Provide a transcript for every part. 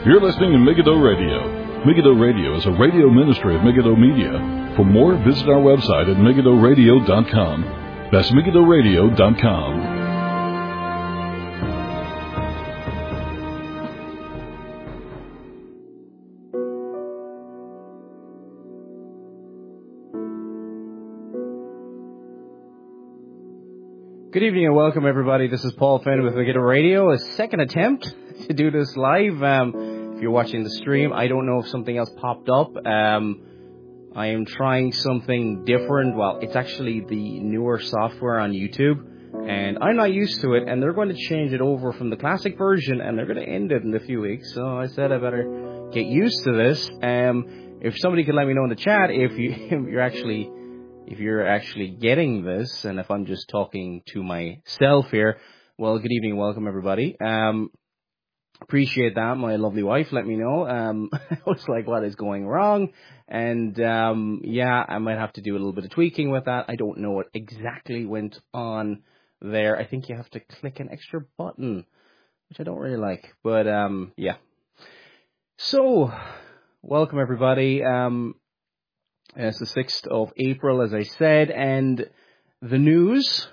You're listening to Megiddo Radio. Megiddo Radio is a radio ministry of Megiddo Media. For more, visit our website at megiddoradio.com. That's megiddoradio.com. Good evening and welcome, everybody. This is Paul Finn with Megiddo Radio. A second attempt to do this live. If you're watching the stream, I don't know if something else popped up. I am trying something different. Well, it's actually the newer software on YouTube, and I'm not used to it, and they're going to change it over from the classic version, and they're going to end it in a few weeks. So I said I better get used to this. If somebody could let me know in the chat if you're actually getting this, and if I'm just talking to myself here, well, good evening, welcome everybody. Appreciate that. My lovely wife let me know. I was like, what is going wrong? And I might have to do a little bit of tweaking with that. I don't know what exactly went on there. I think you have to click an extra button, which I don't really like. But yeah. So, welcome everybody. It's the 6th of April, as I said, and the news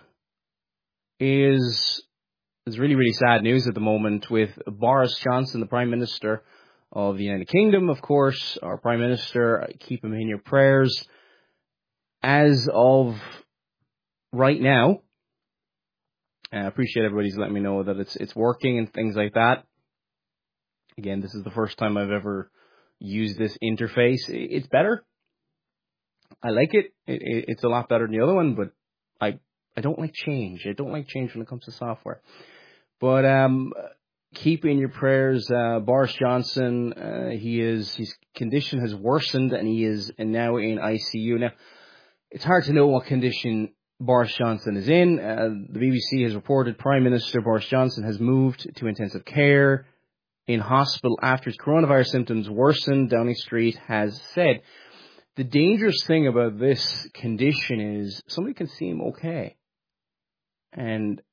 is really, really sad news at the moment with Boris Johnson, the Prime Minister of the United Kingdom, of course, our Prime Minister. Keep him in your prayers. As of right now, I appreciate everybody's letting me know that it's working and things like that. Again, this is the first time I've ever used this interface. It's better. I like it. It's a lot better than the other one, but I don't like change. I don't like change when it comes to software. But keep in your prayers Boris Johnson. His condition has worsened, and he is now in ICU. Now, it's hard to know what condition Boris Johnson is in. The BBC has reported Prime Minister Boris Johnson has moved to intensive care in hospital after his coronavirus symptoms worsened, Downing Street has said. The dangerous thing about this condition is somebody can seem okay. And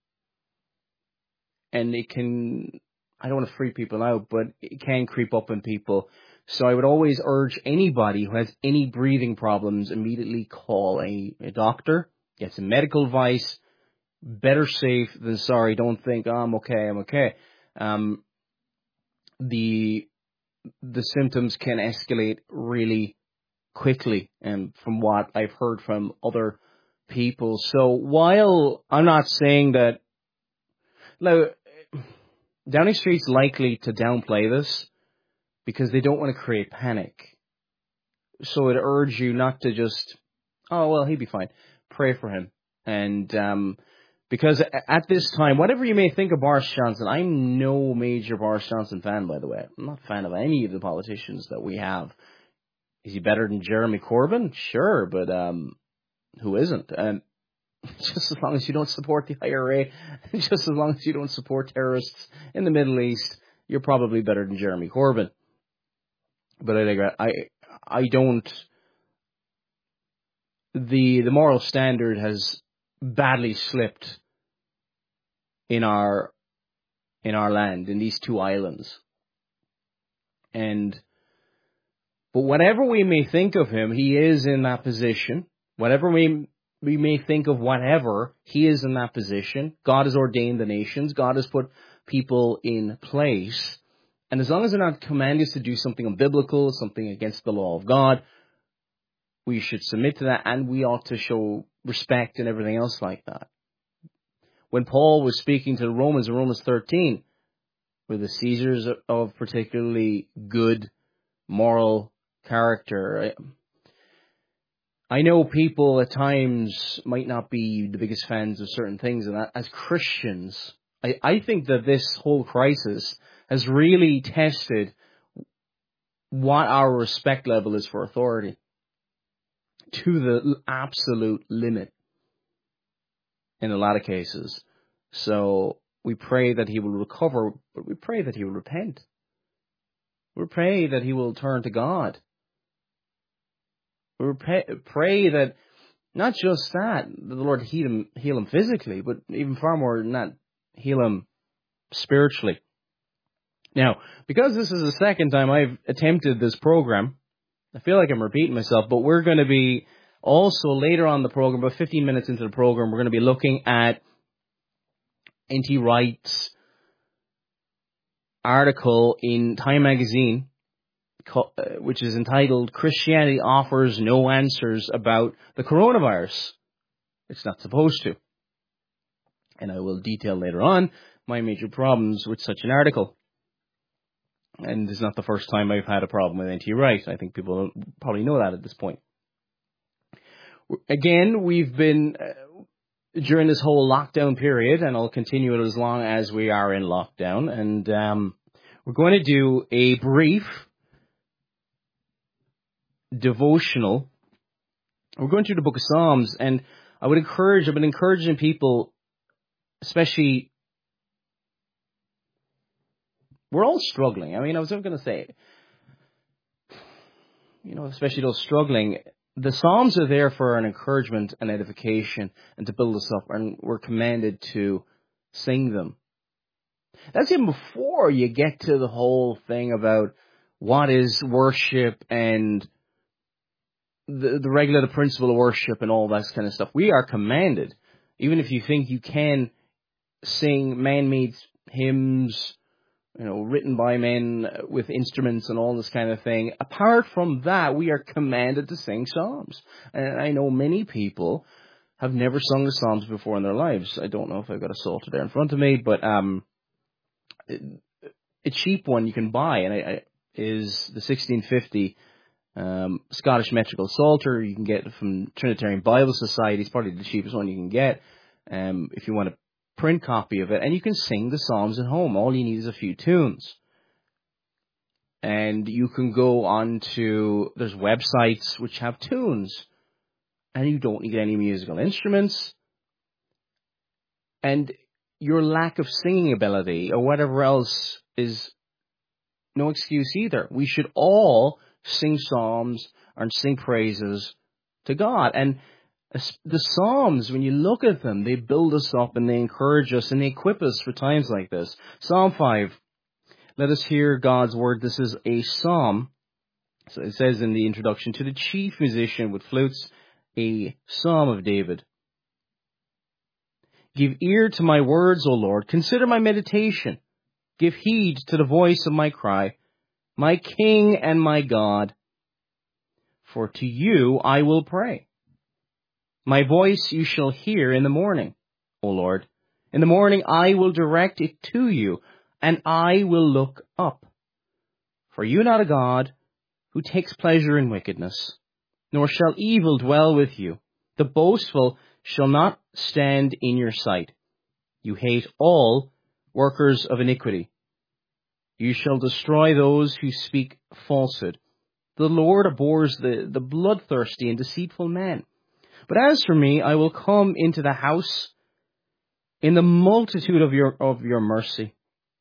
it can, I don't want to freak people out, but it can creep up on people. So I would always urge anybody who has any breathing problems, immediately call a doctor, get some medical advice. Better safe than sorry. Don't think, I'm okay. The symptoms can escalate really quickly, and from what I've heard from other people. So while I'm not saying that, now, Downing Street's likely to downplay this because they don't want to create panic. So I'd urge you not to just, oh, well, he'd be fine. Pray for him. And because at this time, whatever you may think of Boris Johnson, I'm no major Boris Johnson fan, by the way. I'm not a fan of any of the politicians that we have. Is he better than Jeremy Corbyn? Sure, but who isn't? And just as long as you don't support the IRA, just as long as you don't support terrorists in the Middle East, you're probably better than Jeremy Corbyn. But I don't. The moral standard has badly slipped in our land, in these two islands, But whatever we may think of him, he is in that position. Whatever we may think of whatever, he is in that position. God has ordained the nations. God has put people in place. And as long as they're not commanding us to do something unbiblical, something against the law of God, we should submit to that, and we ought to show respect and everything else like that. When Paul was speaking to the Romans in Romans 13, were the Caesars of particularly good moral character? I know people at times might not be the biggest fans of certain things, and as Christians, I think that this whole crisis has really tested what our respect level is for authority to the absolute limit in a lot of cases. So we pray that he will recover, but we pray that he will repent. We pray that he will turn to God. We pray that not just that the Lord heal him physically, but even far more than that, heal him spiritually. Now, because this is the second time I've attempted this program, I feel like I'm repeating myself, but we're going to be also later on the program, about 15 minutes into the program, we're going to be looking at N.T. Wright's article in Time magazine, which is entitled "Christianity Offers No Answers About the Coronavirus." It's not supposed to. And I will detail later on my major problems with such an article. And it's not the first time I've had a problem with N.T. Wright. I think people probably know that at this point. Again, we've been, during this whole lockdown period, and I'll continue it as long as we are in lockdown, and we're going to do a brief devotional. We're going through the book of Psalms, and I've been encouraging people, especially, we're all struggling. I mean, I was going to say, especially those struggling, the Psalms are there for an encouragement and edification and to build us up, and we're commanded to sing them. That's even before you get to the whole thing about what is worship and the regulative principle of worship and all that kind of stuff. We are commanded, even if you think you can sing man-made hymns, written by men with instruments and all this kind of thing. Apart from that, we are commanded to sing psalms. And I know many people have never sung the psalms before in their lives. I don't know if I've got a psalter there in front of me, but a cheap one you can buy is the 1650 Scottish metrical psalter. You can get it from Trinitarian Bible Society. It's probably the cheapest one you can get if you want a print copy of it, and you can sing the psalms at home. All you need is a few tunes. And you can go on to, there's websites which have tunes, and you don't need any musical instruments. And your lack of singing ability or whatever else is no excuse either. We should all sing psalms and sing praises to God. And the Psalms, when you look at them, they build us up and they encourage us and they equip us for times like this. Psalm 5. Let us hear God's word. This is a psalm. So it says in the introduction, to the chief musician with flutes, a psalm of David. Give ear to my words, O Lord. Consider my meditation. Give heed to the voice of my cry, my King and my God. For to you I will pray. My voice you shall hear in the morning, O Lord. In the morning I will direct it to you, and I will look up. For you are not a God who takes pleasure in wickedness, nor shall evil dwell with you. The boastful shall not stand in your sight. You hate all workers of iniquity. You shall destroy those who speak falsehood. The Lord abhors the bloodthirsty and deceitful man. But as for me, I will come into the house in the multitude of your mercy.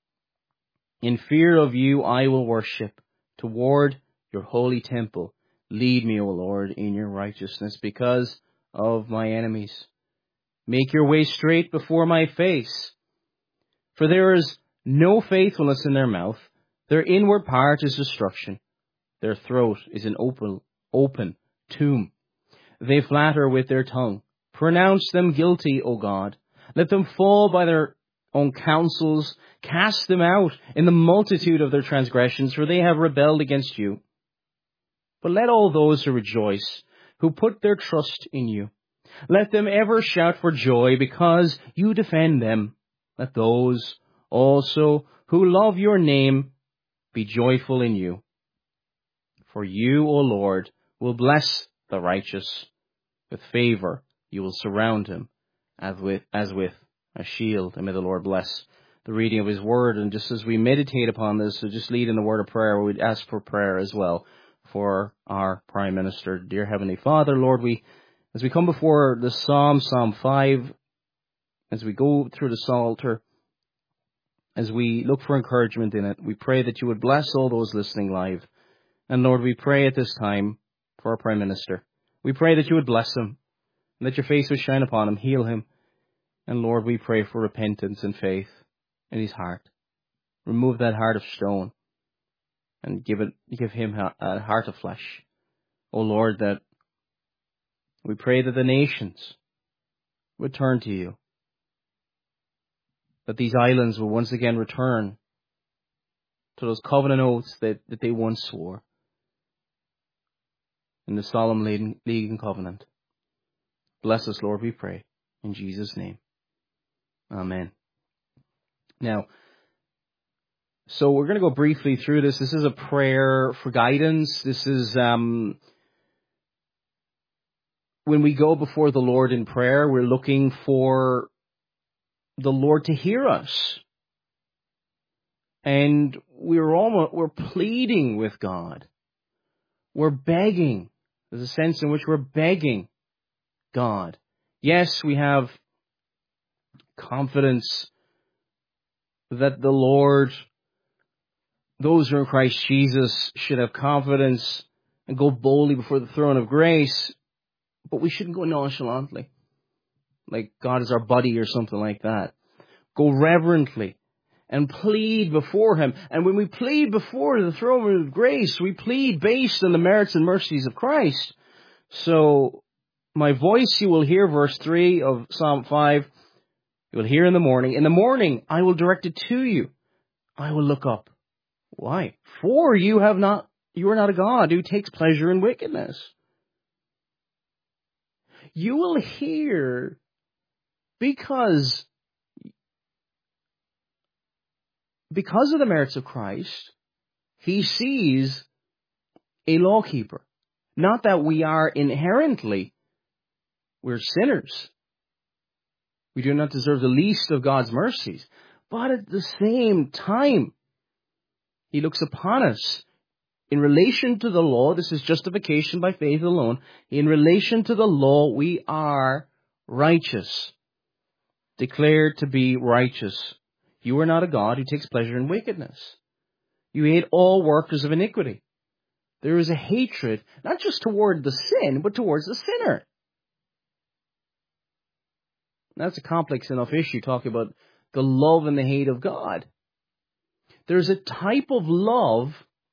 In fear of you I will worship toward your holy temple. Lead me, O Lord, in your righteousness because of my enemies. Make your way straight before my face. For there is no faithfulness in their mouth. Their inward part is destruction. Their throat is an open tomb. They flatter with their tongue. Pronounce them guilty, O God. Let them fall by their own counsels. Cast them out in the multitude of their transgressions, for they have rebelled against you. But let all those who rejoice, who put their trust in you, let them ever shout for joy because you defend them. Let those also who love your name be joyful in you. For you, O Lord, will bless the righteous. With favor you will surround him as with a shield. And may the Lord bless the reading of his word. And just as we meditate upon this, so just lead in the word of prayer, we'd ask for prayer as well for our Prime Minister. Dear Heavenly Father, Lord, as we come before the Psalm 5, as we go through the Psalter, as we look for encouragement in it, we pray that you would bless all those listening live. And Lord, we pray at this time for our Prime Minister. We pray that you would bless him, and that your face would shine upon him, heal him. And Lord, we pray for repentance and faith in his heart. remove that heart of stone and give him a heart of flesh. O Lord, that we pray that the nations would turn to you, that these islands will once again return to those covenant oaths that they once swore in the solemn league and covenant. Bless us, Lord, we pray, in Jesus' name. Amen. Now, so we're going to go briefly through this. This is a prayer for guidance. This is when we go before the Lord in prayer, we're looking for the Lord to hear us. And we're pleading with God. We're begging. There's a sense in which we're begging God. Yes, we have confidence that the Lord, those who are in Christ Jesus, should have confidence and go boldly before the throne of grace, but we shouldn't go nonchalantly, like God is our buddy or something like that. Go reverently and plead before Him. And when we plead before the throne of grace, we plead based on the merits and mercies of Christ. So, my voice you will hear, verse 3 of Psalm 5, you will hear in the morning. In the morning, I will direct it to you. I will look up. Why? For you are not a God who takes pleasure in wickedness. You will hear because of the merits of Christ, He sees a lawkeeper. Not that we are inherently, we're sinners. We do not deserve the least of God's mercies. But at the same time, He looks upon us in relation to the law. This is justification by faith alone. In relation to the law, we are righteous. Declared to be righteous. You are not a God who takes pleasure in wickedness. You hate all workers of iniquity. There is a hatred, not just toward the sin, but towards the sinner. That's a complex enough issue, talking about the love and the hate of God. There's a type of love,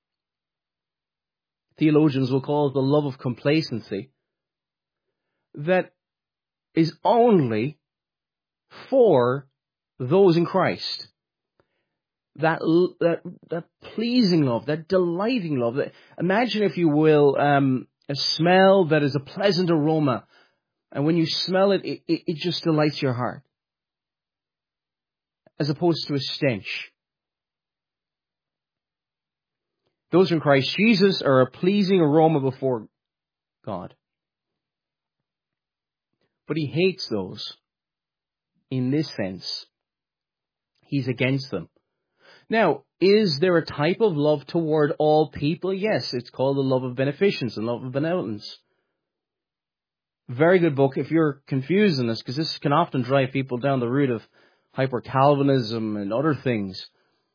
theologians will call it the love of complacency, that is only for those in Christ. That pleasing love, that delighting love. Imagine, if you will, a smell that is a pleasant aroma. And when you smell it, it just delights your heart. As opposed to a stench. Those in Christ Jesus are a pleasing aroma before God. But He hates those. In this sense, He's against them. Now, is there a type of love toward all people? Yes, it's called the love of beneficence and love of benevolence. Very good book if you're confused in this, because this can often drive people down the route of hyper-Calvinism and other things.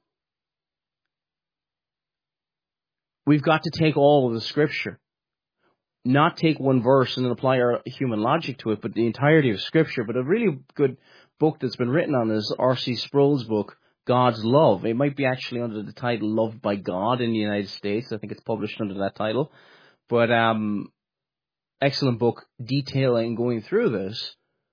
We've got to take all of the Scripture. Not take one verse and then apply our human logic to it, but the entirety of Scripture. But a really good book that's been written on this, R.C. Sproul's book, God's Love. It might be actually under the title Loved by God in the United States. I think it's published under that title. But excellent book detailing, going through this.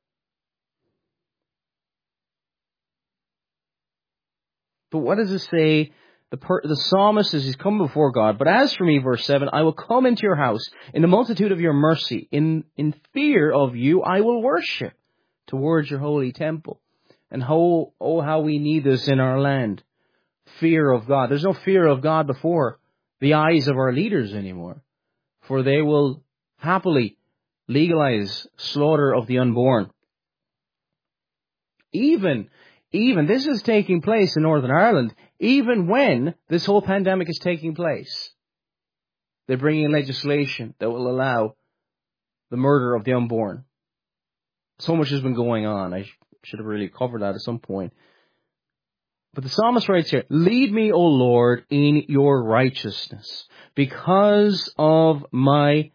But what does it say? The psalmist says he's come before God. But as for me, verse 7, I will come into your house in the multitude of your mercy. In fear of you, I will worship towards your holy temple. And how we need this in our land. Fear of God. There's no fear of God before the eyes of our leaders anymore. For they will happily legalize slaughter of the unborn. Even this is taking place in Northern Ireland, even when this whole pandemic is taking place. They're bringing legislation that will allow the murder of the unborn. So much has been going on. I should have really covered that at some point. But the psalmist writes here, lead me, O Lord, in your righteousness, because of my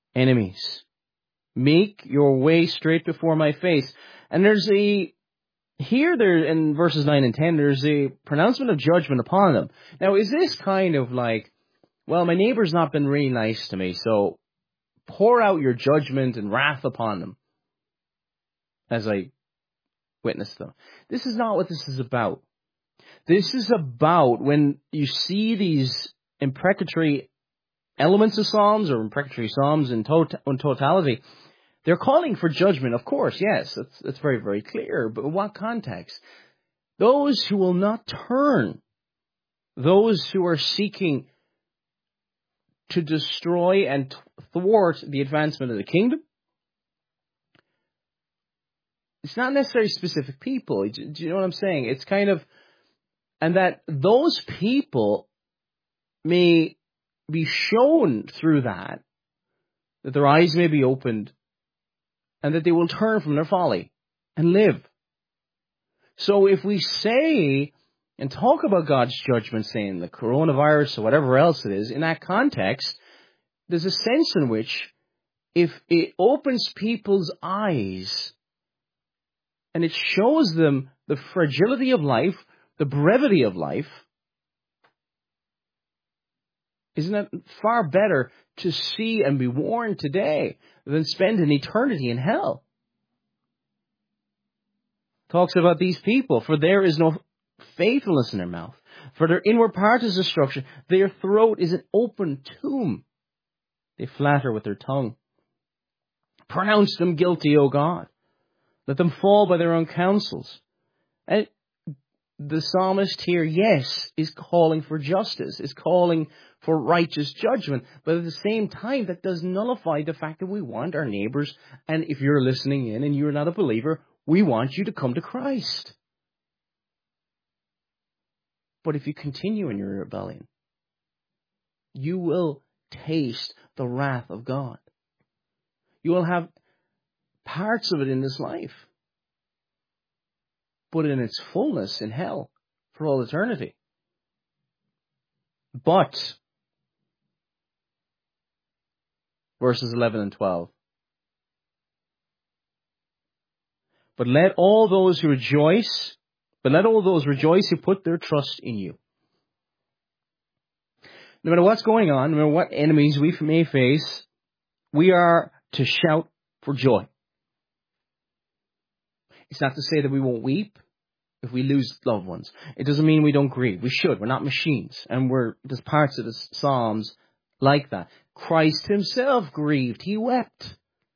enemies. Make your way straight before my face. And there's a here there in verses 9 and 10, there's a pronouncement of judgment upon them. Now, is this kind of like, well, my neighbor's not been really nice to me, so pour out your judgment and wrath upon them as I witness them? This is not what this is about. This is about when you see these imprecatory elements of Psalms or imprecatory Psalms in totality, they're calling for judgment, of course, yes, that's very, very clear. But in what context? Those who will not turn, those who are seeking to destroy and thwart the advancement of the kingdom. It's not necessarily specific people. Do you know what I'm saying? It's kind of, and that those people may be shown through that their eyes may be opened, and that they will turn from their folly and live. So if we say and talk about God's judgment, saying the coronavirus or whatever else it is, in that context, there's a sense in which if it opens people's eyes and it shows them the fragility of life, the brevity of life, isn't it far better to see and be warned today than spend an eternity in hell? Talks about these people, for there is no faithfulness in their mouth. For their inward part is destruction. Their throat is an open tomb. They flatter with their tongue. Pronounce them guilty, O God. Let them fall by their own counsels. And the psalmist here, yes, is calling for justice, is calling for righteous judgment. But at the same time, that does nullify the fact that we want our neighbors, and if you're listening in and you're not a believer, we want you to come to Christ. But if you continue in your rebellion, you will taste the wrath of God. You will have parts of it in this life, but in its fullness in hell for all eternity. But, verses 11 and 12. But let all those rejoice who put their trust in you. No matter what's going on, no matter what enemies we may face, we are to shout for joy. It's not to say that we won't weep if we lose loved ones. It doesn't mean we don't grieve. We should. We're not machines. And there's parts of the Psalms like that. Christ himself grieved. He wept.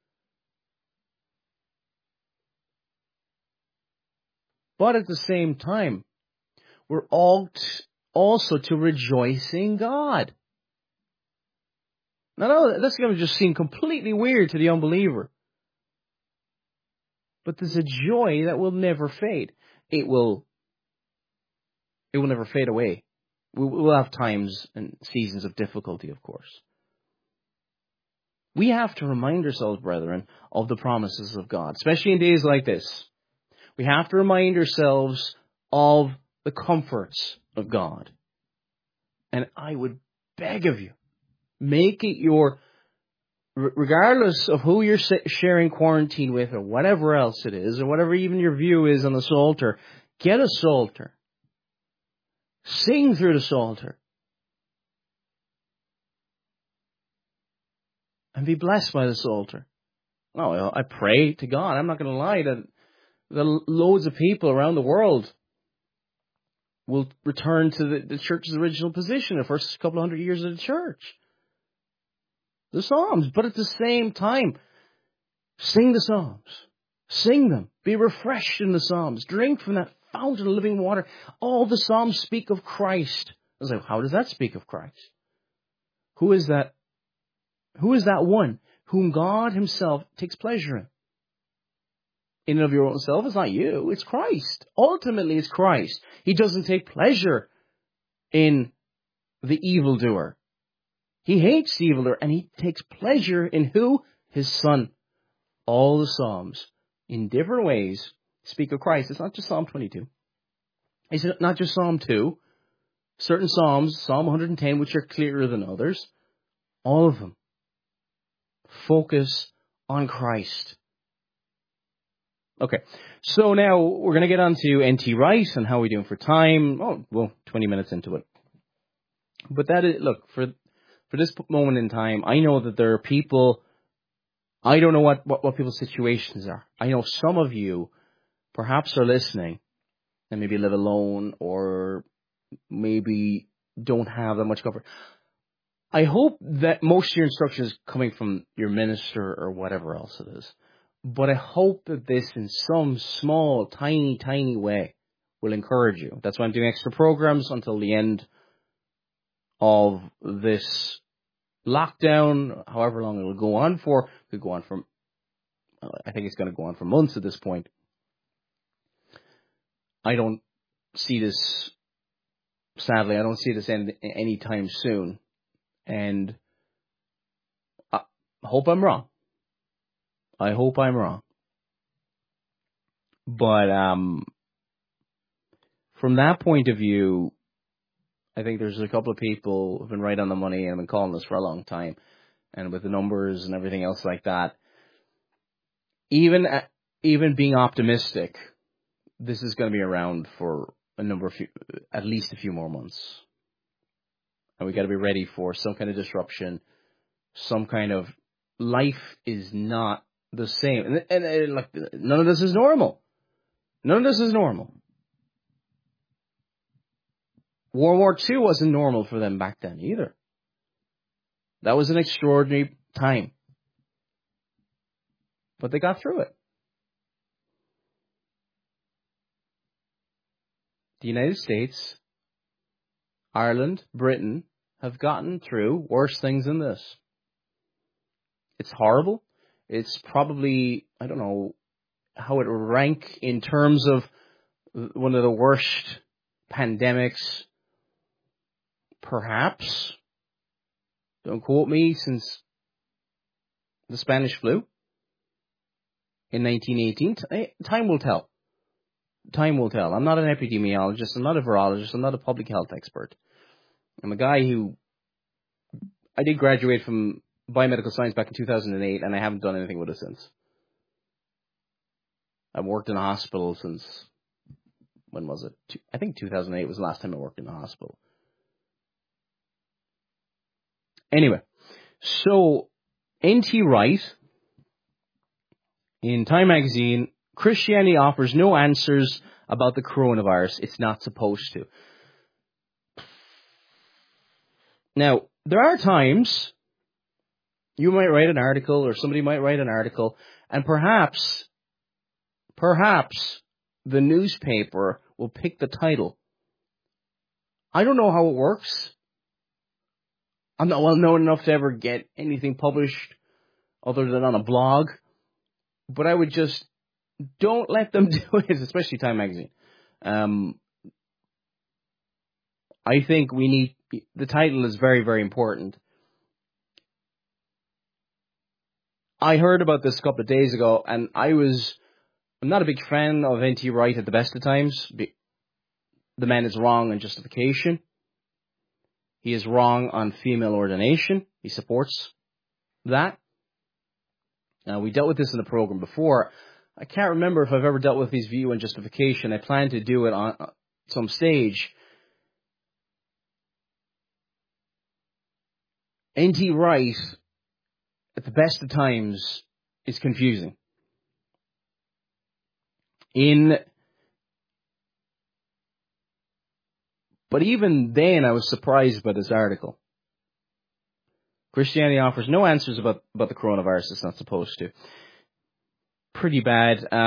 But at the same time, we're all also to rejoice in God. Now, that's going to just seem completely weird to the unbeliever. But there's a joy that will never fade. It will never fade away. We'll have times and seasons of difficulty, of course. We have to remind ourselves, brethren, of the promises of God, especially in days like this. We have to remind ourselves of the comforts of God. And I would beg of you, make it your, regardless of who you're sharing quarantine with or whatever else it is, or whatever even your view is on the Psalter, get a Psalter. Sing through the Psalter. And be blessed by the Psalter. Oh, well, I pray to God. I'm not going to lie that loads of people around the world will return to the church's original position, the first couple of hundred years of the church. The Psalms. But at the same time, sing the Psalms. Sing them. Be refreshed in the Psalms. Drink from that fountain of living water. All the Psalms speak of Christ. I was like, how does that speak of Christ? Who is that? Who is that one whom God himself takes pleasure in? In and of your own self, it's not you, it's Christ. Ultimately, it's Christ. He doesn't take pleasure in the evildoer. He hates the evildoer, and he takes pleasure in who? His Son. All the Psalms, in different ways, speak of Christ. It's not just Psalm 22. It's not just Psalm 2. Certain Psalms, Psalm 110, which are clearer than others, all of them focus on Christ. Okay. So now we're going to get on to N.T. Wright and how we're doing for time. Oh, well, 20 minutes into it. But that is, look, for this moment in time, I know that there are people, I don't know what people's situations are. I know some of you perhaps are listening and maybe live alone or maybe don't have that much comfort. I hope that most of your instruction is coming from your minister or whatever else it is. But I hope that this in some small, tiny way will encourage you. That's why I'm doing extra programs until the end of this lockdown, however long it will go on for. It could go on for, I think it's going to go on for months at this point. I don't see this, sadly, I don't see this end anytime soon. And I hope I'm wrong. I hope I'm wrong. But from that point of view, I think there's a couple of people who've been right on the money and have been calling this for a long time. And with the numbers and everything else like that, even being optimistic, this is going to be around for at least a few more months. And we got to be ready for some kind of disruption, some kind of life is not the same. And like, none of this is normal. None of this is normal. World War II wasn't normal for them back then either. That was an extraordinary time. But they got through it. The United States, Ireland, Britain have gotten through worse things than this. It's horrible. It's probably, I don't know how it would rank in terms of one of the worst pandemics, perhaps. Don't quote me, since the Spanish flu in 1918. Time will tell. Time will tell. I'm not an epidemiologist. I'm not a virologist. I'm not a public health expert. I'm a guy I did graduate from biomedical science back in 2008, and I haven't done anything with it since. I've worked in a hospital since, when was it? I think 2008 was the last time I worked in a hospital. Anyway, so N.T. Wright, in Time magazine, Christianity offers no answers about the coronavirus. It's not supposed to. Now, there are times you might write an article or somebody might write an article and perhaps the newspaper will pick the title. I don't know how it works. I'm not well known enough to ever get anything published other than on a blog. But I would just, don't let them do it, especially Time magazine. I think the title is very, very important. I heard about this a couple of days ago, and I'm not a big fan of N.T. Wright at the best of times. The man is wrong on justification. He is wrong on female ordination. He supports that. Now, we dealt with this in the program before. I can't remember if I've ever dealt with his view on justification. I plan to do it on some stage. N.T. Wright, at the best of times, is confusing. But even then, I was surprised by this article. Christianity offers no answers about the coronavirus. It's not supposed to. Pretty bad. I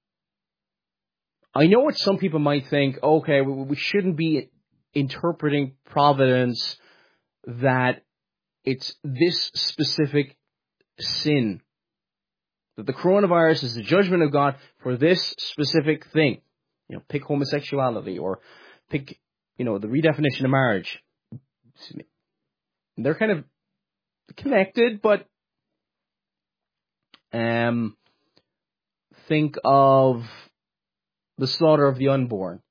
know what some people might think. Okay, we shouldn't be interpreting providence that it's this specific sin. That the coronavirus is the judgment of God for this specific thing. You know, pick homosexuality or pick, the redefinition of marriage. They're kind of connected, but think of the slaughter of the unborn.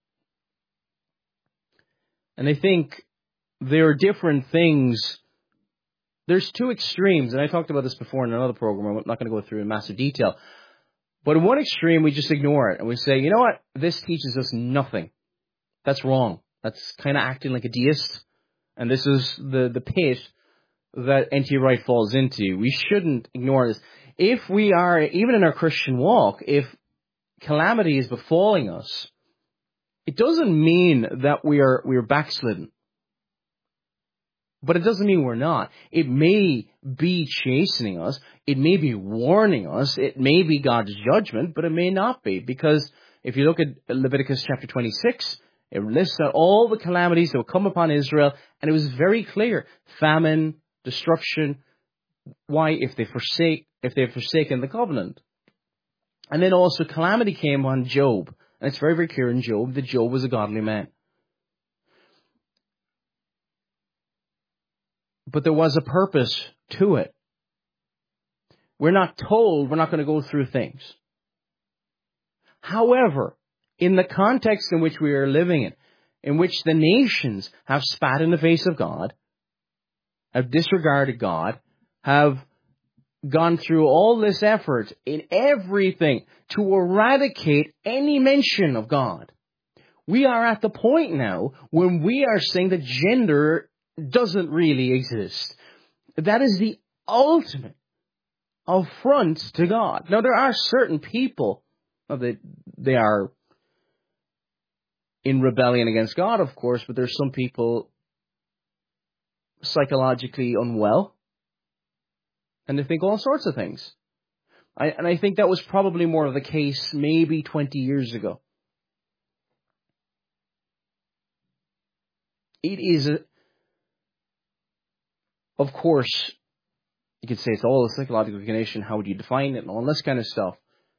And I think there are different things. There's two extremes, and I talked about this before in another program. I'm not going to go through in massive detail. But in one extreme, we just ignore it and we say, you know what? This teaches us nothing. That's wrong. That's kind of acting like a deist. And this is the pit that N.T. Wright falls into. We shouldn't ignore this. If we are, even in our Christian walk, if calamity is befalling us, it doesn't mean that we are backslidden. But it doesn't mean we're not. It may be chastening us. It may be warning us. It may be God's judgment, but it may not be. Because if you look at Leviticus chapter 26, it lists out all the calamities that will come upon Israel, and it was very clear. Famine, destruction. Why? If they've forsaken the covenant. And then also calamity came on Job. And it's very, very clear in Job that Job was a godly man. But there was a purpose to it. We're not told we're not going to go through things. However, in the context in which we are living in which the nations have spat in the face of God, have disregarded God, have gone through all this effort in everything to eradicate any mention of God, we are at the point now when we are saying that gender doesn't really exist. That is the ultimate affront to God. Now, there are certain people, they are in rebellion against God, of course, but there's some people psychologically unwell, and they think all sorts of things. And I think that was probably more of the case maybe 20 years ago. It is of course, you could say it's all a psychological condition. How would you define it and all this kind of stuff?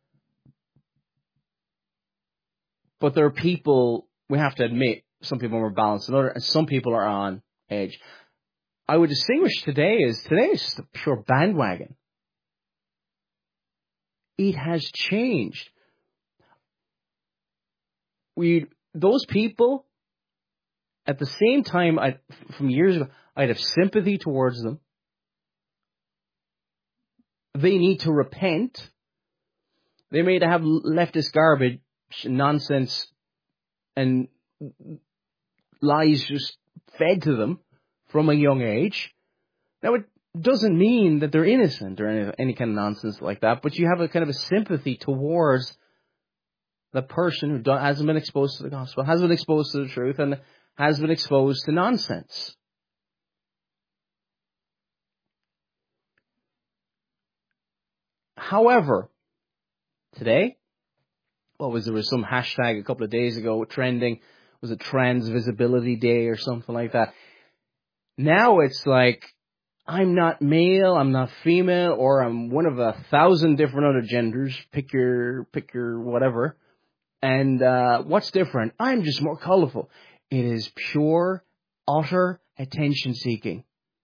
But there are people, we have to admit, some people are more balanced than others, and some people are on edge. I would distinguish today is just a pure bandwagon. It has changed. Those people, at the same time, from years ago, I'd have sympathy towards them. They need to repent. They may have leftist garbage, nonsense, and lies just fed to them from a young age. Now, it doesn't mean that they're innocent or any kind of nonsense like that, but you have a kind of a sympathy towards the person who hasn't been exposed to the gospel, hasn't been exposed to the truth, and has been exposed to nonsense. However, today, there was some hashtag a couple of days ago trending, was it Trans Visibility Day or something like that? Now it's like, I'm not male, I'm not female, or I'm one of 1,000 different other genders, pick your whatever. And what's different? I'm just more colorful. It is pure, utter attention seeking.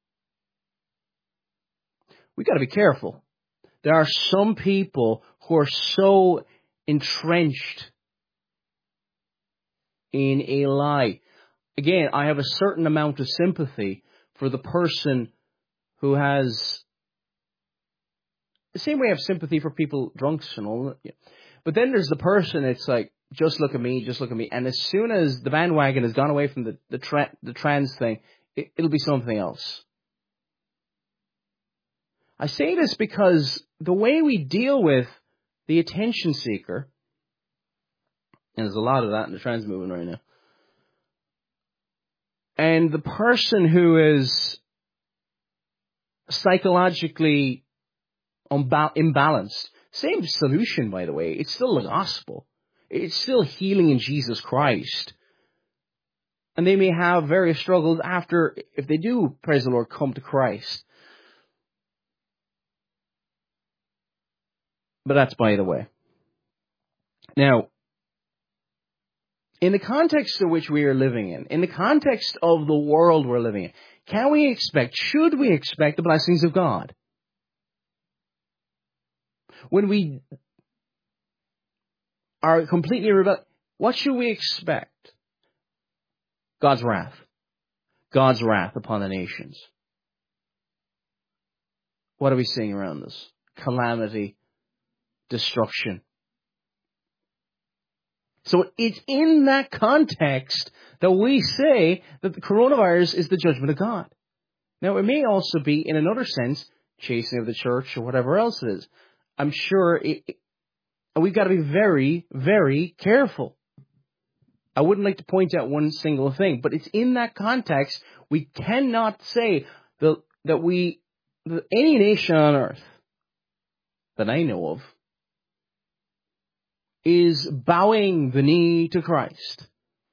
We got to be careful. There are some people who are so entrenched in a lie. Again, I have a certain amount of sympathy for the person who has the same way I have sympathy for people, drunks and all that. But then there's the person, it's like, just look at me, just look at me. And as soon as the bandwagon has gone away from the trans thing, it'll be something else. I say this because the way we deal with the attention seeker, and there's a lot of that in the trans movement right now, and the person who is psychologically imbalanced, same solution, by the way. It's still the gospel. It's still healing in Jesus Christ. And they may have various struggles after, if they do, praise the Lord, come to Christ. But that's by the way. Now, in the context in which we are living in the context of the world we're living in, should we expect the blessings of God? When we are completely rebellious, what should we expect? God's wrath. God's wrath upon the nations. What are we seeing around us? Calamity, destruction, So it's in that context that we say that the coronavirus is the judgment of God. Now, it may also be, in another sense, chastening of the church or whatever else it is. I'm sure we've got to be very, very careful. I wouldn't like to point out one single thing, but it's in that context we cannot say that any nation on earth that I know of is bowing the knee to Christ.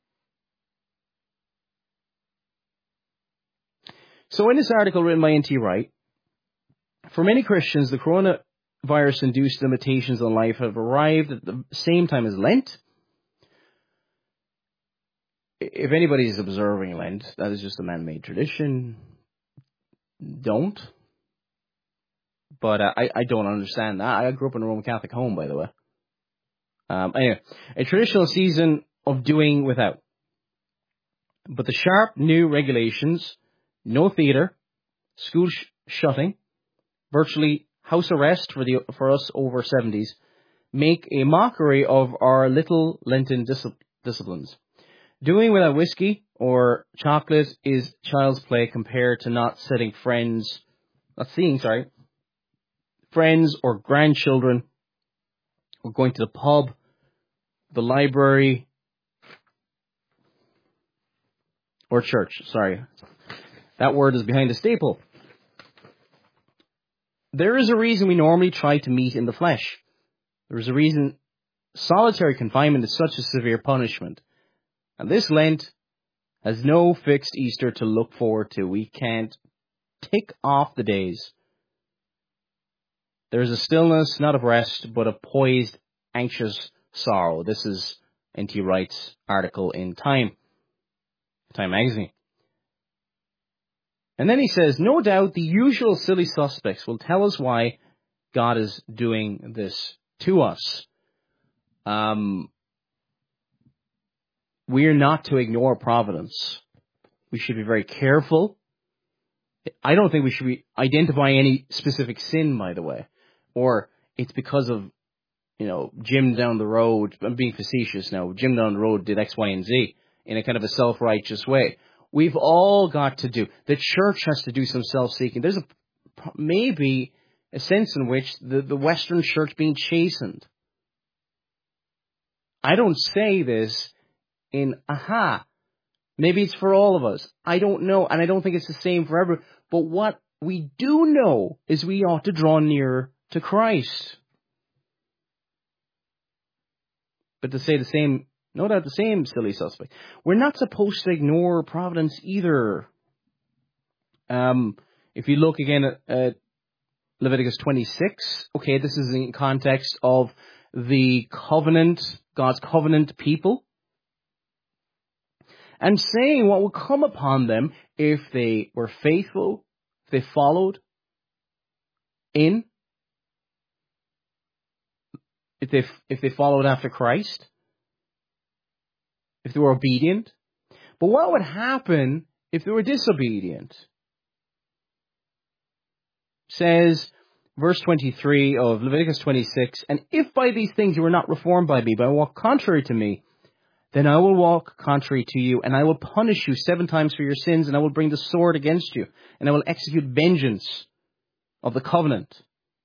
So in this article written by N.T. Wright, for many Christians, the coronavirus-induced limitations on life have arrived at the same time as Lent. If anybody is observing Lent, that is just a man-made tradition. Don't. But I don't understand that. I grew up in a Roman Catholic home, by the way. Anyway, a traditional season of doing without. But the sharp new regulations, no theatre, school shutting, virtually house arrest for us over 70s, make a mockery of our little Lenten disciplines. Doing without whiskey or chocolate is child's play compared to not seeing friends or grandchildren, or going to the pub, the library, or church. Sorry. That word is behind a staple. There is a reason we normally try to meet in the flesh. There is a reason solitary confinement is such a severe punishment. And this Lent has no fixed Easter to look forward to. We can't tick off the days. There is a stillness, not of rest, but of poised, anxious sorrow. This is N.T. Wright's article in Time magazine. And then he says, no doubt the usual silly suspects will tell us why God is doing this to us. We are not to ignore providence. We should be very careful. I don't think we should be identifying any specific sin, by the way. Or it's because of, Jim down the road. I'm being facetious now. Jim down the road did X, Y, and Z in a kind of a self-righteous way. We've all got to do. The church has to do some self-seeking. There's maybe a sense in which the Western church being chastened. I don't say this maybe it's for all of us. I don't know, and I don't think it's the same for everyone. But what we do know is we ought to draw nearer to Christ. But to say the same, no doubt the same silly suspect. We're not supposed to ignore providence either. If you look again at Leviticus 26, okay, this is in context of the covenant, God's covenant people. And saying what would come upon them if they were faithful, if they followed if they followed after Christ, if they were obedient. But what would happen if they were disobedient? Says verse 23 of Leviticus 26, and if by these things you were not reformed by me, but walk contrary to me, then I will walk contrary to you, and I will punish you 7 times for your sins, and I will bring the sword against you, and I will execute vengeance of the covenant.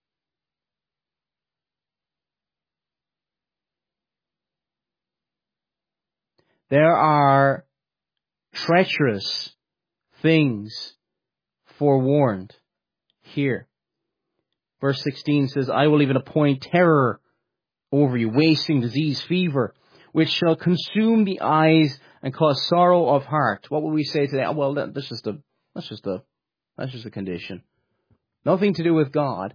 There are treacherous things forewarned here. Verse 16 says, I will even appoint terror over you, wasting, disease, fever, which shall consume the eyes and cause sorrow of heart. What will we say today? Oh, well, that's just a condition. Nothing to do with God.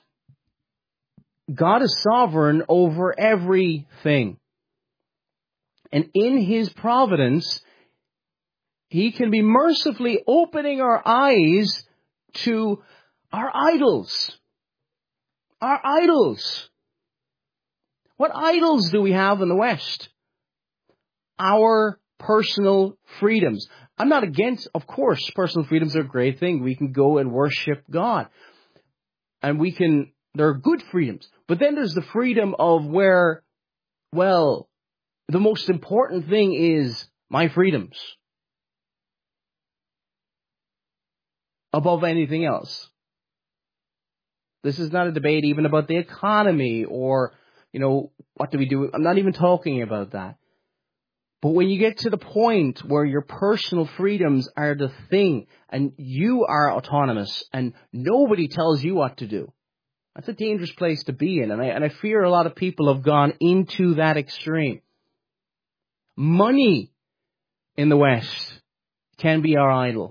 God is sovereign over everything. And in His providence, He can be mercifully opening our eyes to our idols. Our idols. What idols do we have in the West? Our personal freedoms. I'm not against, of course, personal freedoms are a great thing. We can go and worship God. And there are good freedoms. But then there's the freedom of where, well, the most important thing is my freedoms above anything else. This is not a debate even about the economy or, what do we do? I'm not even talking about that. But when you get to the point where your personal freedoms are the thing and you are autonomous and nobody tells you what to do, that's a dangerous place to be in. And I fear a lot of people have gone into that extreme. Money in the West can be our idol.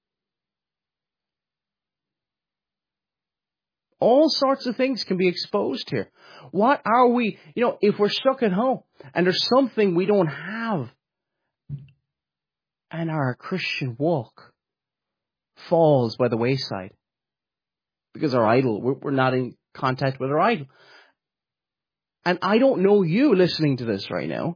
All sorts of things can be exposed here. What are we, if we're stuck at home and there's something we don't have and our Christian walk falls by the wayside because our idol, we're not in contact with our idol. And I don't know you listening to this right now.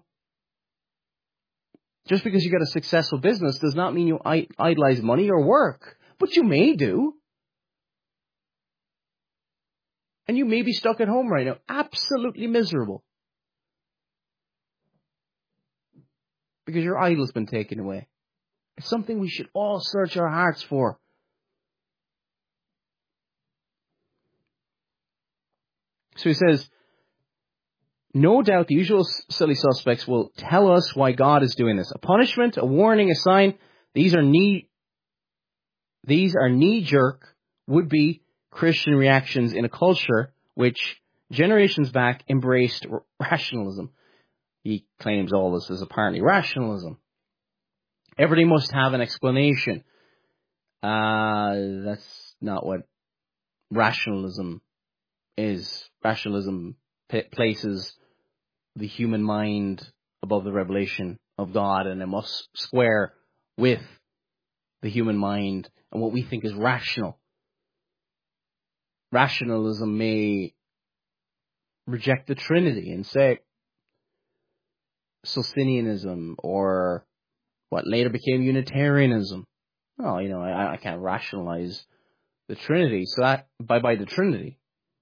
Just because you got a successful business does not mean you idolize money or work, but you may do. And you may be stuck at home right now, absolutely miserable. Because your idol's been taken away. It's something we should all search our hearts for. So he says, no doubt the usual silly suspects will tell us why God is doing this. A punishment, a warning, a sign. These are knee-jerk, would-be Christian reactions in a culture which generations back embraced rationalism. He claims all this is apparently rationalism. Everything must have an explanation. That's not what rationalism is. Rationalism places the human mind above the revelation of God, and it must square with the human mind and what we think is rational. Rationalism may reject the Trinity and say Socinianism or what later became Unitarianism. Oh, I can't rationalize the Trinity, so that bye-bye the Trinity.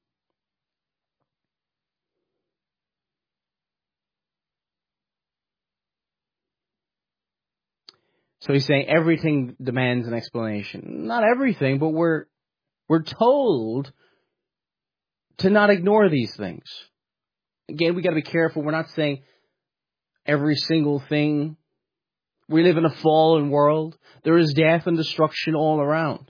So he's saying everything demands an explanation. Not everything, but we're told to not ignore these things. Again, we got to be careful. We're not saying every single thing. We live in a fallen world. There is death and destruction all around.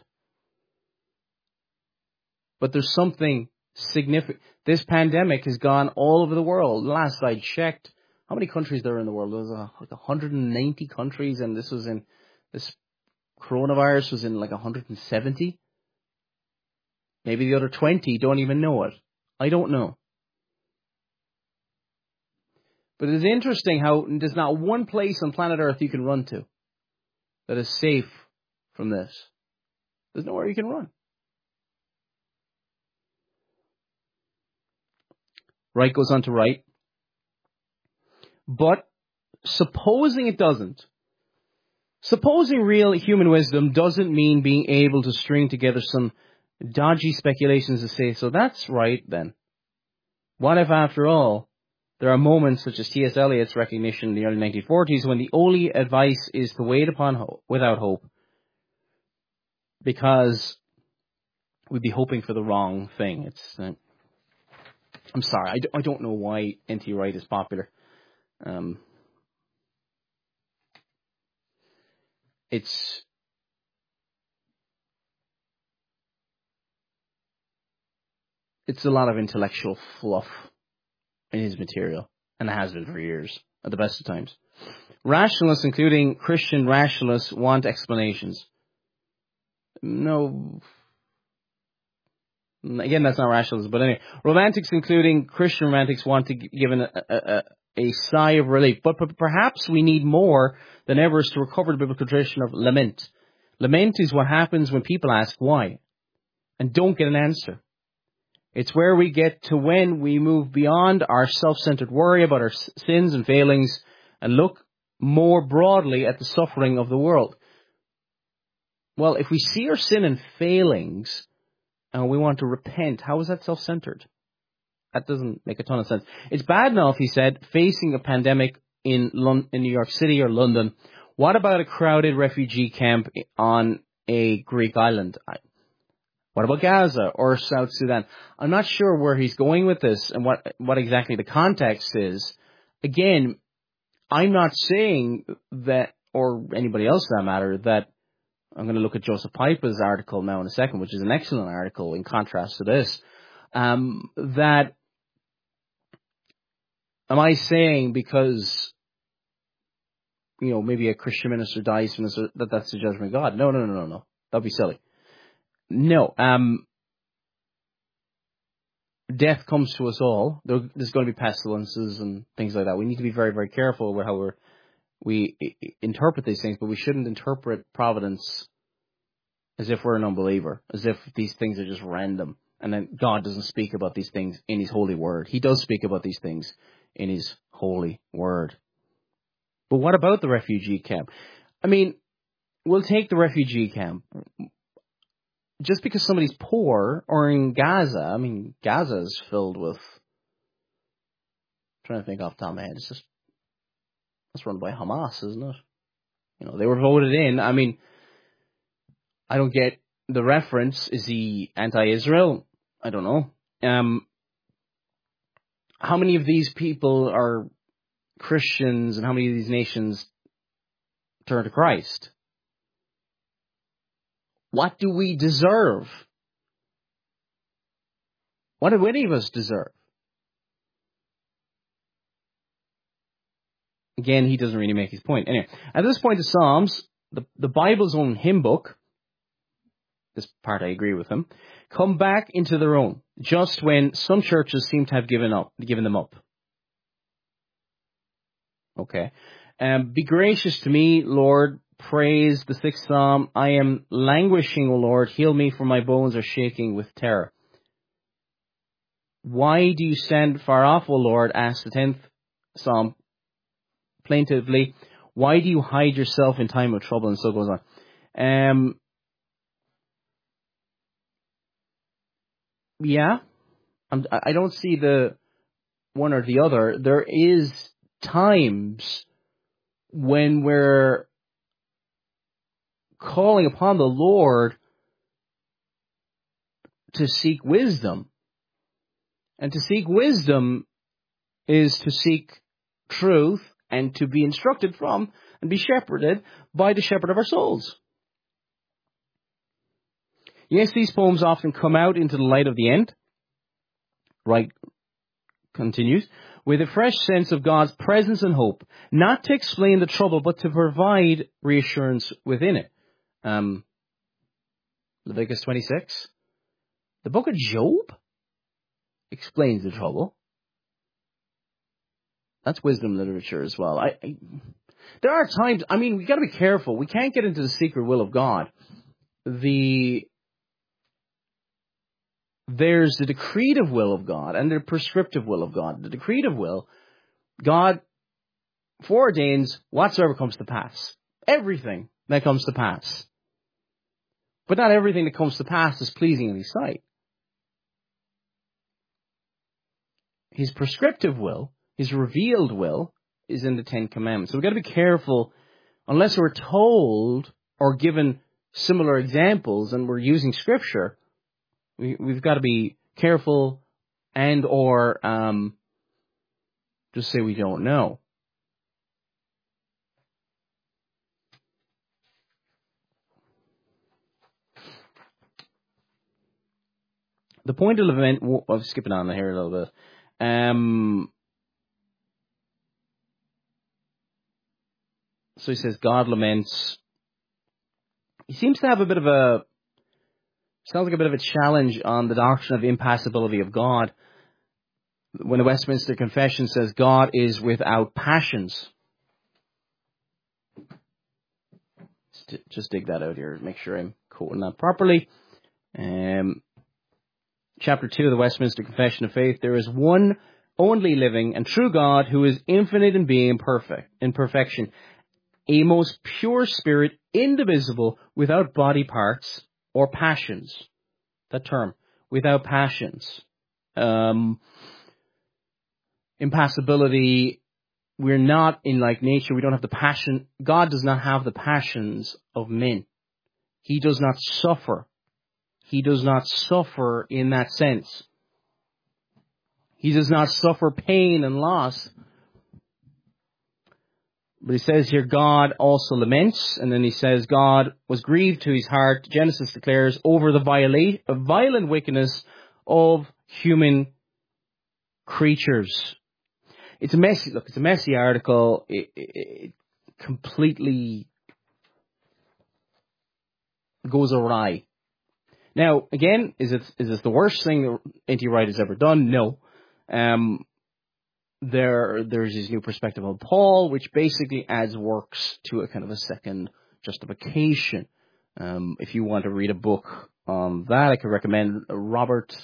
But there's something significant. This pandemic has gone all over the world. Last I checked, how many countries there are in the world? There was like 190 countries, and this coronavirus was in like 170. Maybe the other 20 don't even know it. I don't know. But it's interesting how there's not one place on planet Earth you can run to that is safe from this. There's nowhere you can run. Wright goes on to write, but supposing it doesn't, supposing real human wisdom doesn't mean being able to string together some dodgy speculations to say, so that's right then. What if, after all, there are moments such as T.S. Eliot's recognition in the early 1940s when the only advice is to wait upon hope, without hope, because we'd be hoping for the wrong thing. I'm sorry, I don't know why N.T. Wright is popular. It's a lot of intellectual fluff in his material, and it has been for years, at the best of times. Rationalists, including Christian rationalists, want explanations. No, again, that's not rationalism, but anyway. Romantics, including Christian romantics, want to give a sigh of relief. But perhaps we need more than ever is to recover the biblical tradition of lament. Lament is what happens when people ask why and don't get an answer. It's where we get to when we move beyond our self-centered worry about our sins and failings and look more broadly at the suffering of the world. Well, if we see our sin and failings and we want to repent, how is that self-centered? That doesn't make a ton of sense. It's bad enough, he said, facing a pandemic in New York City or London. What about a crowded refugee camp on a Greek island? What about Gaza or South Sudan? I'm not sure where he's going with this and what exactly the context is. Again, I'm not saying that, or anybody else for that matter, that I'm going to look at Joseph Piper's article now in a second, which is an excellent article in contrast to this. That am I saying because, maybe a Christian minister dies from this, that's the judgment of God? No. That'd be silly. No. Death comes to us all. There's going to be pestilences and things like that. We need to be very, very careful with how we interpret these things, but we shouldn't interpret providence as if we're an unbeliever, as if these things are just random, and then God doesn't speak about these things in His holy word. He does speak about these things in His holy word. But what about the refugee camp? I mean, we'll take the refugee camp. Just because somebody's poor, or in Gaza, Gaza is filled with, I'm trying to think off the top of my head, it's run by Hamas, isn't it? They were voted in. I don't get the reference. Is he anti-Israel? I don't know. How many of these people are Christians, and how many of these nations turn to Christ? What do we deserve? What do any of us deserve? Again, he doesn't really make his point. Anyway, at this point, the Psalms, the Bible's own hymn book, this part I agree with him, come back into their own, just when some churches seem to have given them up. Okay. Be gracious to me, Lord. Praise the 6th Psalm. I am languishing, O Lord. Heal me, for my bones are shaking with terror. Why do you stand far off, O Lord? Asks the 10th Psalm plaintively. Why do you hide yourself in time of trouble? And so goes on. I don't see the one or the other. There is times when we're calling upon the Lord to seek wisdom. And to seek wisdom is to seek truth and to be instructed from and be shepherded by the shepherd of our souls. Yes, these poems often come out into the light of the end. Right, continues, with a fresh sense of God's presence and hope, not to explain the trouble, but to provide reassurance within it. Leviticus 26. The book of Job explains the trouble. That's wisdom literature as well. There are times, we got to be careful. We can't get into the secret will of God. There's the decretive will of God and the prescriptive will of God. The decretive will, God foreordains whatsoever comes to pass. Everything that comes to pass. But not everything that comes to pass is pleasing in His sight. His prescriptive will, His revealed will, is in the 10 Commandments. So we've got to be careful, unless we're told or given similar examples and we're using Scripture, we've got to be careful and or just say we don't know. The point of lament, I'm skipping on here a little bit. So he says, God laments. He seems to have sounds like a bit of a challenge on the doctrine of impassibility of God. When the Westminster Confession says God is without passions. Just dig that out here, make sure I'm quoting that properly. Chapter 2 of the Westminster Confession of Faith, there is one only living and true God who is infinite in being in perfection, a most pure spirit, indivisible, without body parts or passions. That term, without passions. Impassibility we're not in like nature. We don't have the passion. God does not have the passions of men. He does not suffer. He does not suffer in that sense. He does not suffer pain and loss. But he says here, God also laments, and then he says, God was grieved to his heart, Genesis declares, over the violent wickedness of human creatures. It's a messy article. It completely goes awry. Now, again, is this the worst thing that N.T. Wright has ever done? No. There's his new perspective on Paul, which basically adds works to a kind of a second justification. If you want to read a book on that, I could recommend Robert.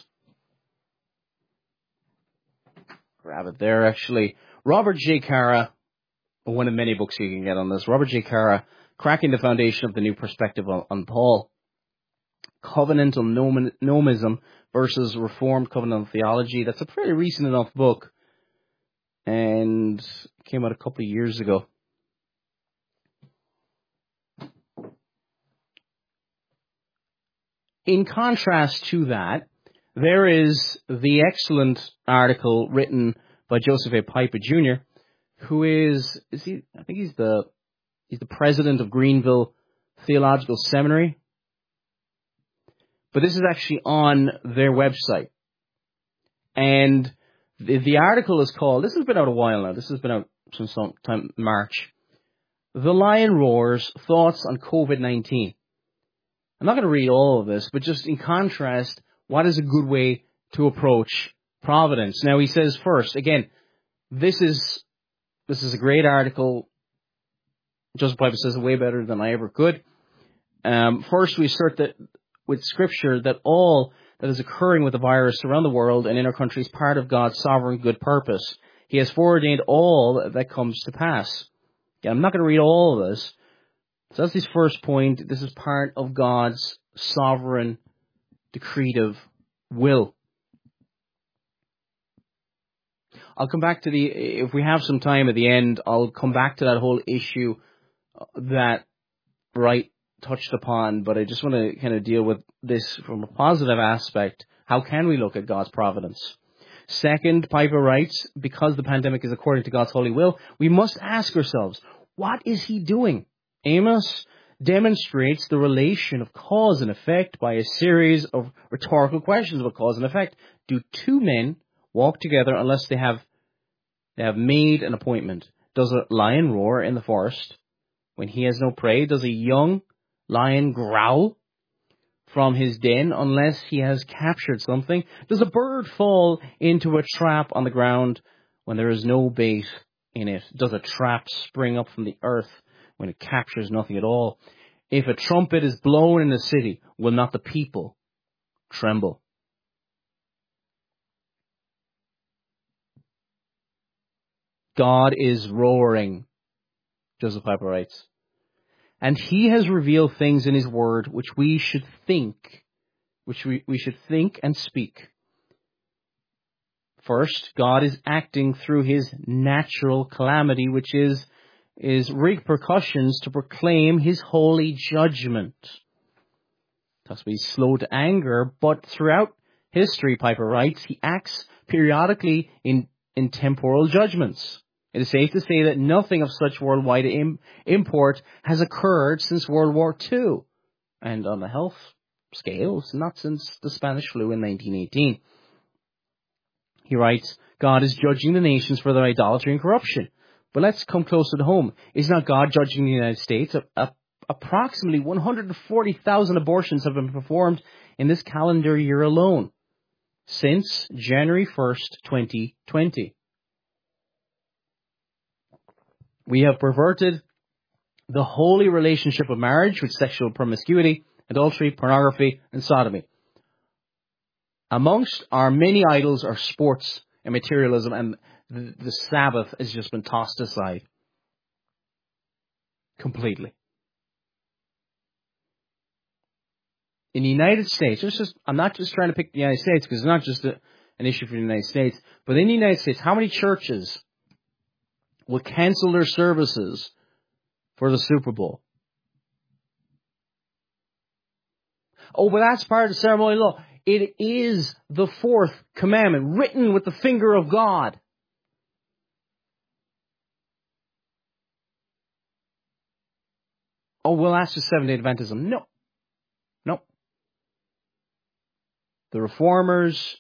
Grab it there, actually. Robert J. Cara, one of many books you can get on this. Robert J. Cara, Cracking the Foundation of the New Perspective on Paul. Covenantal Nomism versus Reformed Covenantal Theology. That's a pretty recent enough book. And came out a couple of years ago. In contrast to that, there is the excellent article written by Joseph A. Piper Jr., who is he? I think he's the president of Greenville Theological Seminary. But this is actually on their website. And the article is called, this has been out a while now, this has been out since sometime March, The Lion Roars, Thoughts on COVID-19. I'm not going to read all of this, but just in contrast, what is a good way to approach providence? Now he says first, again, this is a great article. Joseph Piper says it way better than I ever could. First we start that with Scripture that all that is occurring with the virus around the world and in our country is part of God's sovereign good purpose. He has foreordained all that comes to pass. Yeah, I'm not going to read all of this. So that's his first point. This is part of God's sovereign decretive will. I'll come back to if we have some time at the end, I'll come back to that whole issue that Wright touched upon, but I just want to kind of deal with this from a positive aspect. How can we look at God's providence? Second, Piper writes, because the pandemic is according to God's holy will, we must ask ourselves, what is he doing? Amos demonstrates the relation of cause and effect by a series of rhetorical questions about cause and effect. Do two men walk together unless they have made an appointment? Does a lion roar in the forest when he has no prey? Does a young lion growl from his den unless he has captured something? Does a bird fall into a trap on the ground when there is no bait in it? Does a trap spring up from the earth when it captures nothing at all? If a trumpet is blown in a city, will not the people tremble? God is roaring, Joseph Piper writes. And he has revealed things in his word which we should think, we should think and speak. First, God is acting through his natural calamity, which is repercussions to proclaim his holy judgment. Thus be slow to anger, but throughout history, Piper writes, he acts periodically in temporal judgments. It is safe to say that nothing of such worldwide import has occurred since World War II. And on the health scale, not since the Spanish flu in 1918. He writes, God is judging the nations for their idolatry and corruption. But let's come closer to home. Is not God judging the United States? Approximately 140,000 abortions have been performed in this calendar year alone, since January 1st, 2020. We have perverted the holy relationship of marriage with sexual promiscuity, adultery, pornography, and sodomy. Amongst our many idols are sports and materialism, and the Sabbath has just been tossed aside completely. In the United States, I'm not just trying to pick the United States because it's not just an issue for the United States, but in the United States, how many churches will cancel their services for the Super Bowl. Oh, but that's part of the ceremonial law. It is the fourth commandment, written with the finger of God. Oh, well, that's just Seventh-day Adventism. No. No. The Reformers,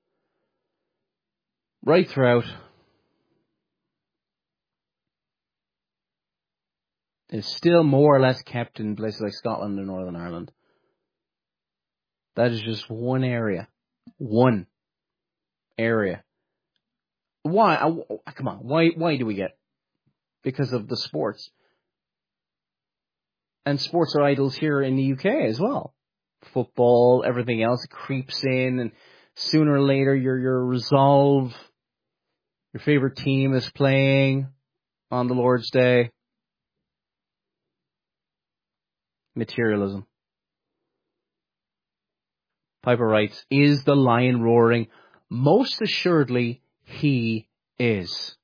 right throughout, is still more or less kept in places like Scotland and Northern Ireland. That is just one area. One area. Why? Come on. Why do we get? Because of the sports. And sports are idols here in the UK as well. Football, everything else creeps in, and sooner or later your resolve, your favorite team is playing on the Lord's Day. Materialism. Piper writes, is the lion roaring? Most assuredly, he is.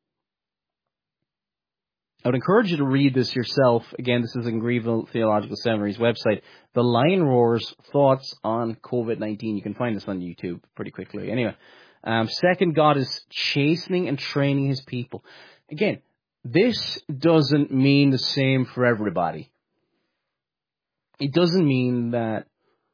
I would encourage you to read this yourself. Again, this is in Greenville Theological Seminary's website. The Lion Roars, Thoughts on COVID-19. You can find this on YouTube pretty quickly. Anyway, second, God is chastening and training his people. Again, this doesn't mean the same for everybody. It doesn't mean that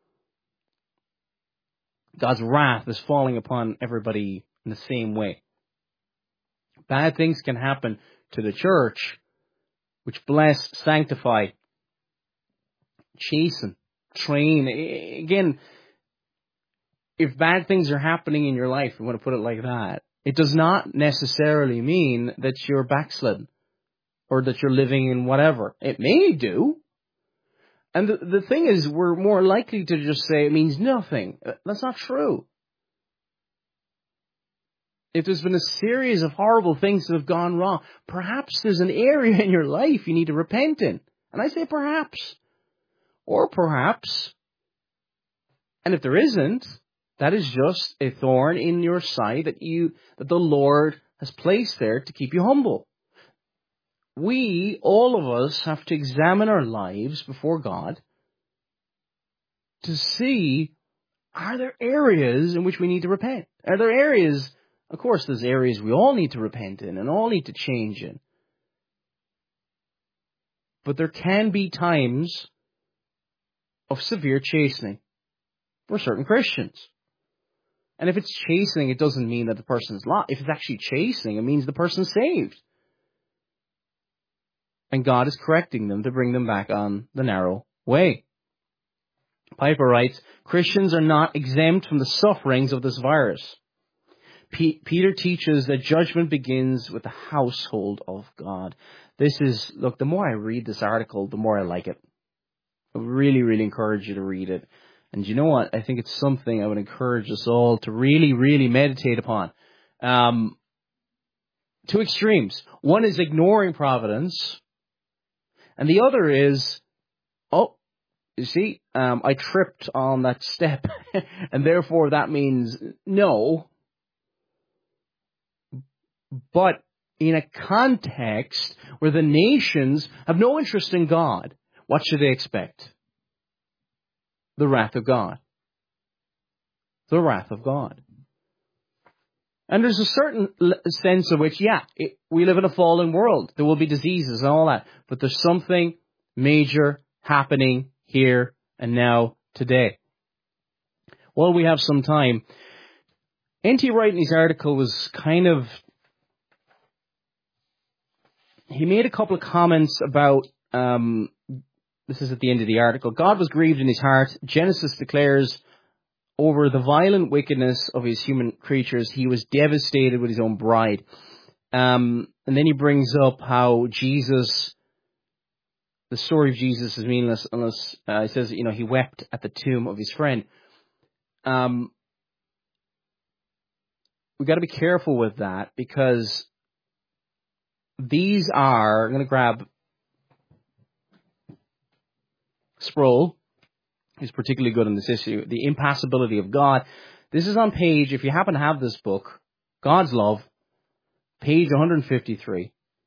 God's wrath is falling upon everybody in the same way. Bad things can happen to the church, which bless, sanctify, chasten, train. Again, if bad things are happening in your life, you want to put it like that, it does not necessarily mean that you're backslidden or that you're living in whatever. It may do. And the thing is, we're more likely to just say it means nothing. That's not true. If there's been a series of horrible things that have gone wrong, perhaps there's an area in your life you need to repent in. And I say perhaps. Or perhaps, and if there isn't, that is just a thorn in your side that the Lord has placed there to keep you humble. We, all of us, have to examine our lives before God to see, are there areas in which we need to repent? Are there areas, of course, there's areas we all need to repent in and all need to change in. But there can be times of severe chastening for certain Christians. And if it's chastening, it doesn't mean that the person's lost. If it's actually chastening, it means the person's saved. And God is correcting them to bring them back on the narrow way. Piper writes, Christians are not exempt from the sufferings of this virus. Peter teaches that judgment begins with the household of God. This is, look, the more I read this article, the more I like it. I really, really encourage you to read it. And you know what? I think it's something I would encourage us all to really, really meditate upon. Two extremes. One is ignoring providence. And the other is, you see, I tripped on that step. And therefore that means no. But in a context where the nations have no interest in God, what should they expect? The wrath of God. The wrath of God. And there's a certain sense of which, we live in a fallen world. There will be diseases and all that. But there's something major happening here and now today. While we have some time, N.T. Wright in his article was he made a couple of comments about, this is at the end of the article, God was grieved in his heart. Genesis declares, over the violent wickedness of his human creatures, he was devastated with his own bride. And then he brings up how Jesus, the story of Jesus is meaningless unless, he says, he wept at the tomb of his friend. We've got to be careful with that because these are, I'm going to grab Sproul, who's particularly good on this issue, the impassibility of God. This is on page, if you happen to have this book, God's Love, page 153.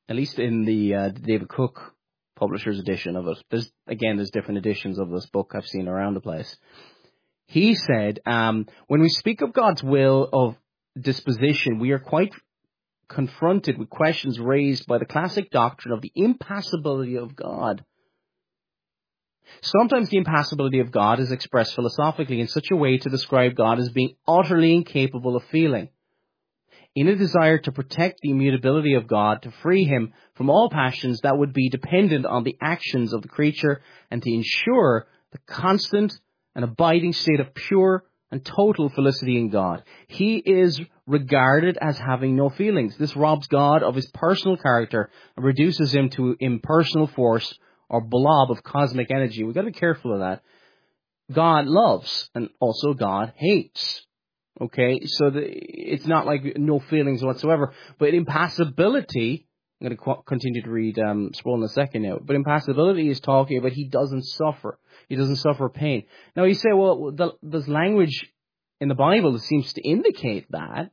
at least in the David Cook publisher's edition of it. There's different editions of this book I've seen around the place. He said, when we speak of God's will of disposition, we are quite confronted with questions raised by the classic doctrine of the impassibility of God. Sometimes the impassibility of God is expressed philosophically in such a way to describe God as being utterly incapable of feeling. In a desire to protect the immutability of God, to free him from all passions that would be dependent on the actions of the creature, and to ensure the constant and abiding state of pure and total felicity in God. He is regarded as having no feelings. This robs God of his personal character and reduces him to impersonal force or blob of cosmic energy. We've got to be careful of that. God loves, and also God hates. Okay, so it's not like no feelings whatsoever. But impassibility, I'm going to continue to read Sproul in a second now, but impassibility is talking about he doesn't suffer. He doesn't suffer pain. Now you say, well, there's language in the Bible that seems to indicate that.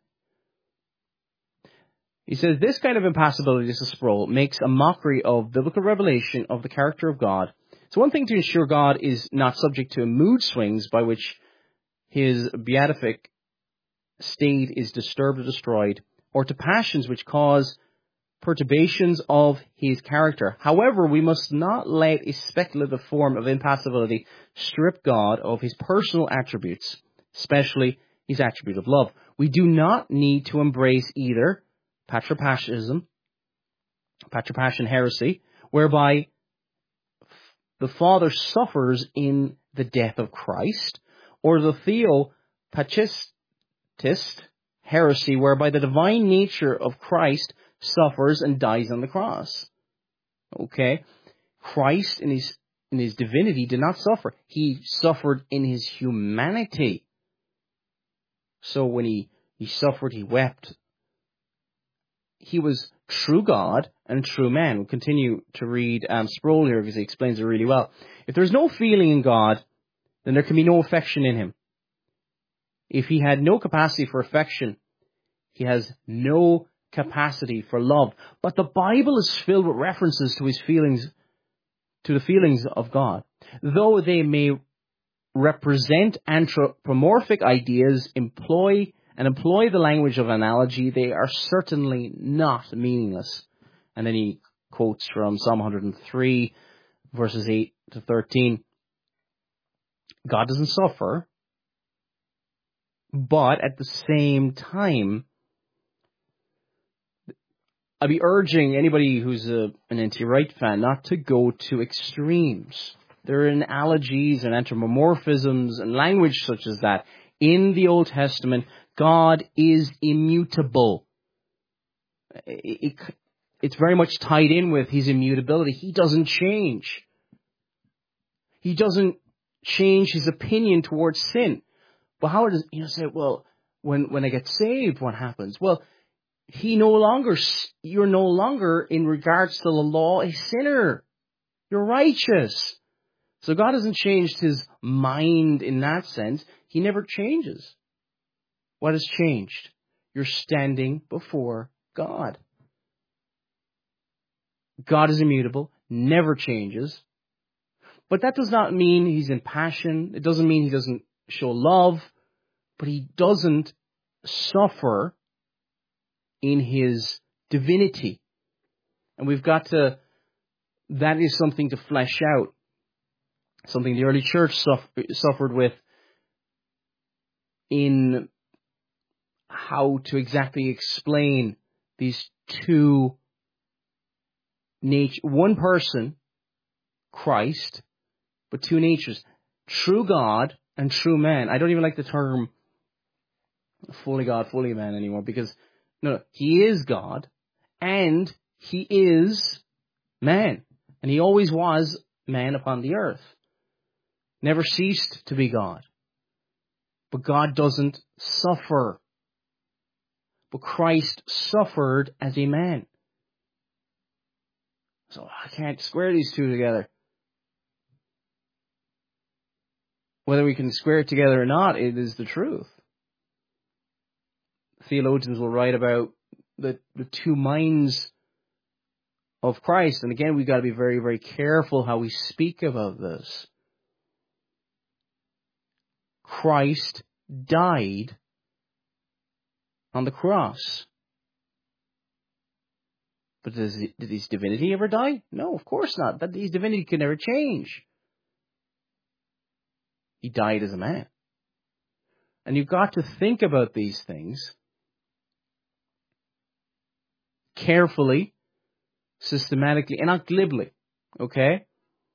He says, this kind of impassibility, this is Sproul, makes a mockery of biblical revelation of the character of God. It's one thing to ensure God is not subject to mood swings by which his beatific state is disturbed or destroyed, or to passions which cause perturbations of his character. However, we must not let a speculative form of impassibility strip God of his personal attributes, especially his attribute of love. We do not need to embrace either Patripassian heresy, whereby the Father suffers in the death of Christ, or the Theopatist heresy, whereby the divine nature of Christ suffers and dies on the cross. Okay? Christ in his divinity did not suffer. He suffered in his humanity. So when he suffered, he wept. He was true God and true man. We'll continue to read Sproul here because he explains it really well. If there's no feeling in God, then there can be no affection in him. If he had no capacity for affection, he has no capacity for love. But the Bible is filled with references to his feelings, to the feelings of God. Though they may represent anthropomorphic ideas, employ the language of analogy, they are certainly not meaningless. And then he quotes from Psalm 103, verses 8 to 13. God doesn't suffer, but at the same time, I'd be urging anybody who's an N.T. Wright fan not to go to extremes. There are analogies and anthropomorphisms and language such as that. In the Old Testament, God is immutable. It's very much tied in with his immutability. He doesn't change. He doesn't change his opinion towards sin. But how does, say, well, when I get saved, what happens? Well, you're no longer, in regards to the law, a sinner. You're righteous. So God hasn't changed his mind in that sense. He never changes. What has changed? You're standing before God. God is immutable, never changes. But that does not mean he's in passion. It doesn't mean he doesn't show love. But he doesn't suffer in his divinity. And that is something to flesh out. Something the early church suffered with in how to exactly explain these two natures. One person, Christ, but two natures. True God and true man. I don't even like the term fully God, fully man anymore, because no, he is God and he is man. And he always was man upon the earth. Never ceased to be God. But God doesn't suffer. But Christ suffered as a man. So I can't square these two together. Whether we can square it together or not, it is the truth. Theologians will write about the two minds of Christ. And again, we've got to be very, very careful how we speak about this. Christ died on the cross. But did his divinity ever die? No, of course not. His divinity could never change. He died as a man. And you've got to think about these things carefully, systematically, and not glibly. Okay?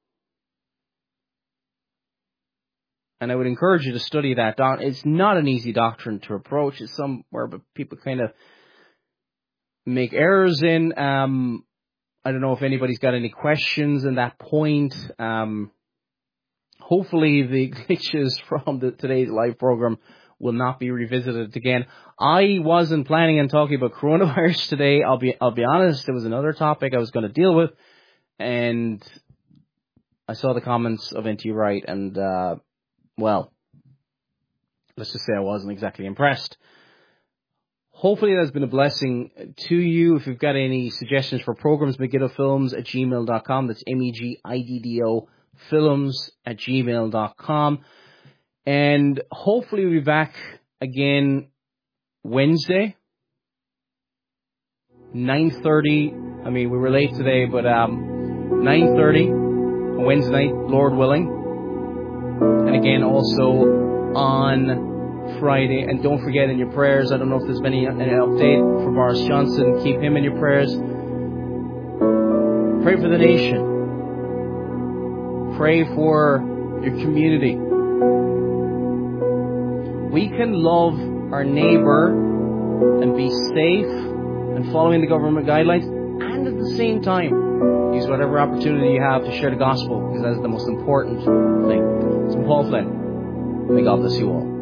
And I would encourage you to study that. It's not an easy doctrine to approach. It's somewhere but people kind of make errors in. I don't know if anybody's got any questions on that point. Hopefully the glitches from today's live program will not be revisited again. I wasn't planning on talking about coronavirus today. I'll be honest. There was another topic I was going to deal with, and I saw the comments of N.T. Wright, and well, let's just say I wasn't exactly impressed. Hopefully that's been a blessing to you. If you've got any suggestions for programs, megiddofilms@gmail.com. That's MEGIDDO films@gmail.com. And hopefully we'll be back again Wednesday, 9:30. I mean, we were late today, but 9:30 Wednesday night, Lord willing. And again, also on Friday. And don't forget in your prayers, I don't know if there's been any update for Boris Johnson. Keep him in your prayers. Pray for the nation. Pray for your community. We can love our neighbor and be safe and following the government guidelines, and at the same time use whatever opportunity you have to share the gospel, because that's the most important thing. So Paul Flynn, may God bless you all.